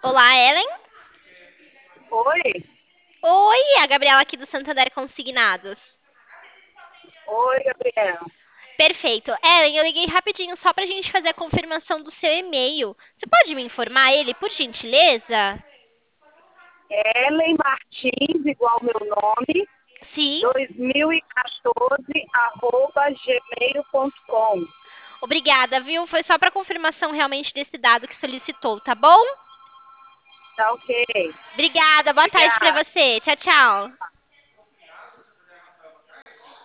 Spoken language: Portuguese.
Olá, Ellen. Oi, Oi, a Gabriela aqui do Santander Consignados. oi, Gabriela. Perfeito. Ellen, eu liguei rapidinho só pra gente fazer a confirmação do seu e-mail. Você pode me informar ele, por gentileza? Ellen Martins, igual meu nome, Sim. 2014, @gmail.com. Obrigada, viu? Foi só pra confirmação realmente desse dado que solicitou, tá bom? Tá ok. Obrigada, boa tarde pra Obrigada. você. Tchau, tchau.